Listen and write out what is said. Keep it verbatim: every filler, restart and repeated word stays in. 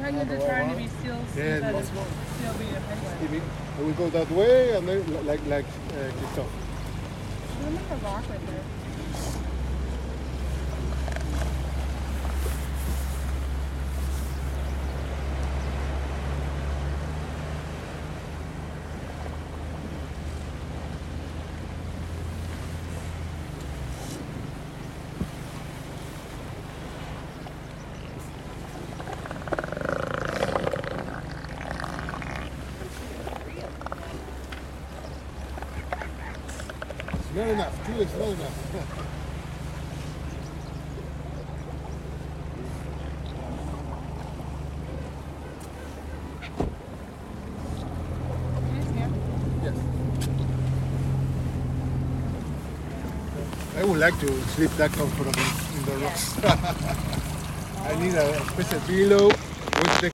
penguins are trying to be seal Yeah, that let's is go. seal being a penguin. We will go that way and then like like uh, Christophe. There's another rock right there. Not enough, two is not enough. Yes. I would like to sleep that comfortably in the rocks. I need a special pillow.